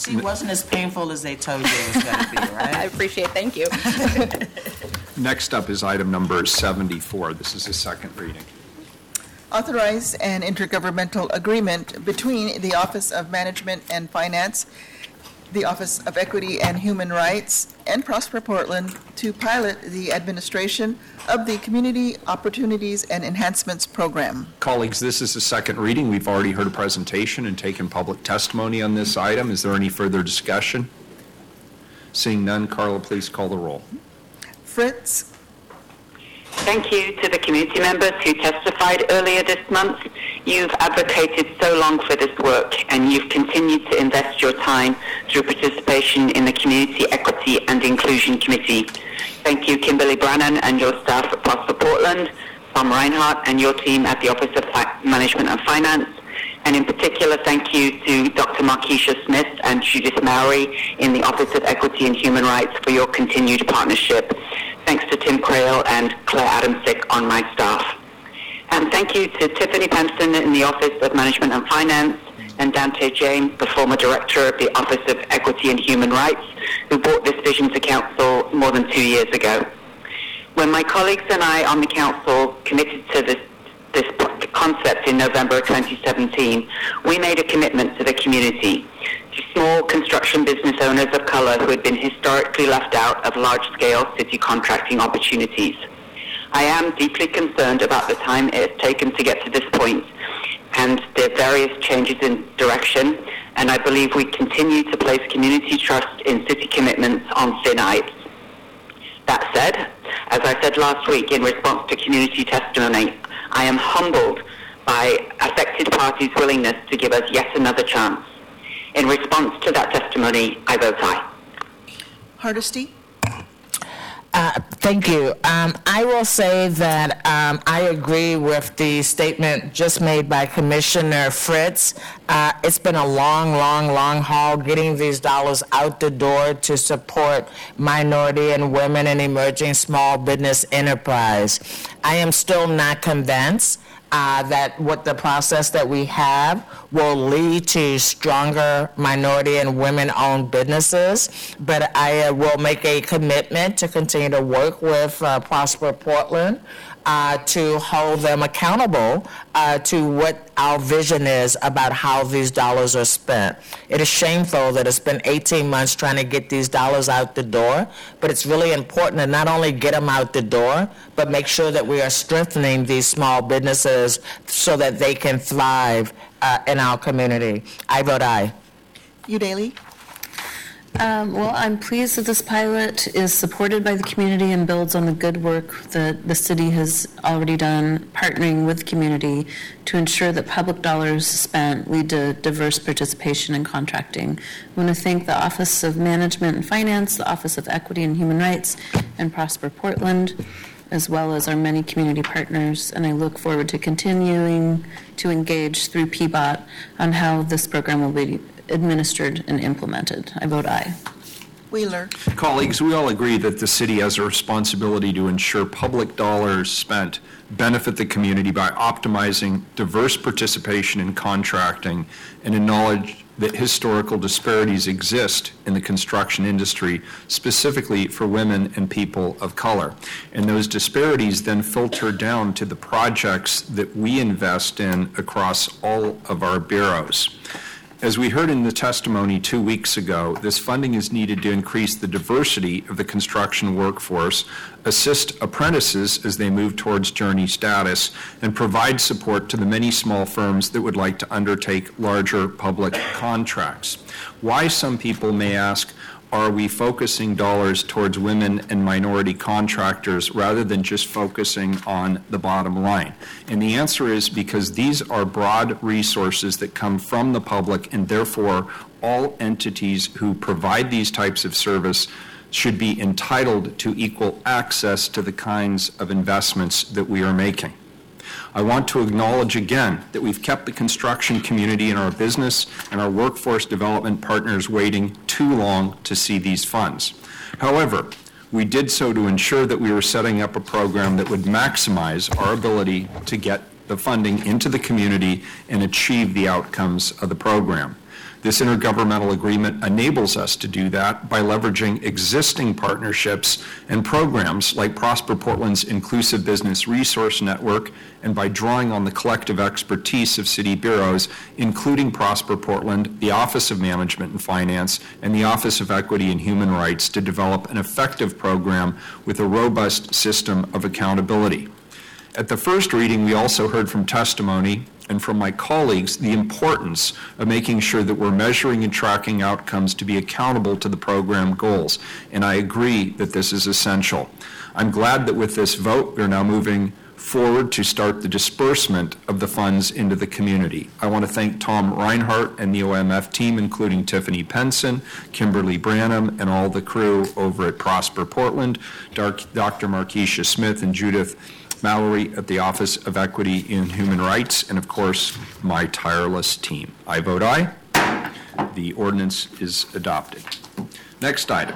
See, it wasn't as painful as they told you it was going to be, right? I appreciate it. Thank you. Next up is item number 74. This is the second reading. Authorize an intergovernmental agreement between the Office of Management and Finance, the Office of Equity and Human Rights, and Prosper Portland to pilot the administration of the Community Opportunities and Enhancements Program. Colleagues, this is the second reading. We've already heard a presentation and taken public testimony on this item. Is there any further discussion? Seeing none, Carla, please call the roll. Fritz. Thank you to the community members who testified earlier this month. You've advocated so long for this work, and you've continued to invest your time through participation in the Community Equity and Inclusion Committee. Thank you, Kimberly Brannan and your staff at Prosper Portland, Tom Reinhardt and your team at the Office of Management and Finance, and in particular, thank you to Dr. Markeisha Smith and Judith Mowry in the Office of Equity and Human Rights for your continued partnership. Thanks to Tim Crail and Claire Adamsick on my staff. And thank you to Tiffany Pemson in the Office of Management and Finance and Dante James, the former director of the Office of Equity and Human Rights, who brought this vision to Council more than 2 years ago. When my colleagues and I on the Council committed to this concept in November of 2017, we made a commitment to the community, to small construction business owners of color who had been historically left out of large-scale city contracting opportunities. I am deeply concerned about the time it has taken to get to this point and the various changes in direction, and I believe we continue to place community trust in city commitments on thin ice. That said, as I said last week in response to community testimony, I am humbled by affected parties' willingness to give us yet another chance. In response to that testimony, I vote aye. Hardesty. Thank you. I will say that I agree with the statement just made by Commissioner Fritz. It's been a long haul getting these dollars out the door to support minority and women and emerging small business enterprise. I am still not convinced that what the process that we have will lead to stronger minority and women-owned businesses, but I will make a commitment to continue to work with Prosper Portland to hold them accountable to what our vision is about how these dollars are spent. It is shameful that it's been 18 months trying to get these dollars out the door, but it's really important to not only get them out the door, but make sure that we are strengthening these small businesses so that they can thrive in our community. I vote aye. Udaley. Well, I'm pleased that this pilot is supported by the community and builds on the good work that the city has already done, partnering with the community to ensure that public dollars spent lead to diverse participation in contracting. I want to thank the Office of Management and Finance, the Office of Equity and Human Rights, and Prosper Portland, as well as our many community partners, and I look forward to continuing to engage through PBOT on how this program will be administered and implemented. I vote aye. Wheeler. Colleagues, we all agree that the city has a responsibility to ensure public dollars spent benefit the community by optimizing diverse participation in contracting and acknowledge that historical disparities exist in the construction industry, specifically for women and people of color. And those disparities then filter down to the projects that we invest in across all of our bureaus. As we heard in the testimony 2 weeks ago, this funding is needed to increase the diversity of the construction workforce, assist apprentices as they move towards journey status, and provide support to the many small firms that would like to undertake larger public contracts. Why, some people may ask, are we focusing dollars towards women and minority contractors rather than just focusing on the bottom line? And the answer is because these are broad resources that come from the public, and therefore all entities who provide these types of service should be entitled to equal access to the kinds of investments that we are making. I want to acknowledge again that we've kept the construction community and our business and our workforce development partners waiting too long to see these funds. However, we did so to ensure that we were setting up a program that would maximize our ability to get the funding into the community and achieve the outcomes of the program. This intergovernmental agreement enables us to do that by leveraging existing partnerships and programs like Prosper Portland's Inclusive Business Resource Network, and by drawing on the collective expertise of city bureaus, including Prosper Portland, the Office of Management and Finance, and the Office of Equity and Human Rights to develop an effective program with a robust system of accountability. At the first reading, we also heard from testimony and from my colleagues the importance of making sure that we're measuring and tracking outcomes to be accountable to the program goals, and I agree that this is essential. I'm glad that with this vote, we're now moving forward to start the disbursement of the funds into the community. I want to thank Tom Reinhardt and the OMF team, including Tiffany Penson, Kimberly Branham, and all the crew over at Prosper Portland, Dr. Markeisha Smith and Judith Mallory at the Office of Equity and Human Rights, and of course, my tireless team. I vote aye. The ordinance is adopted. Next item.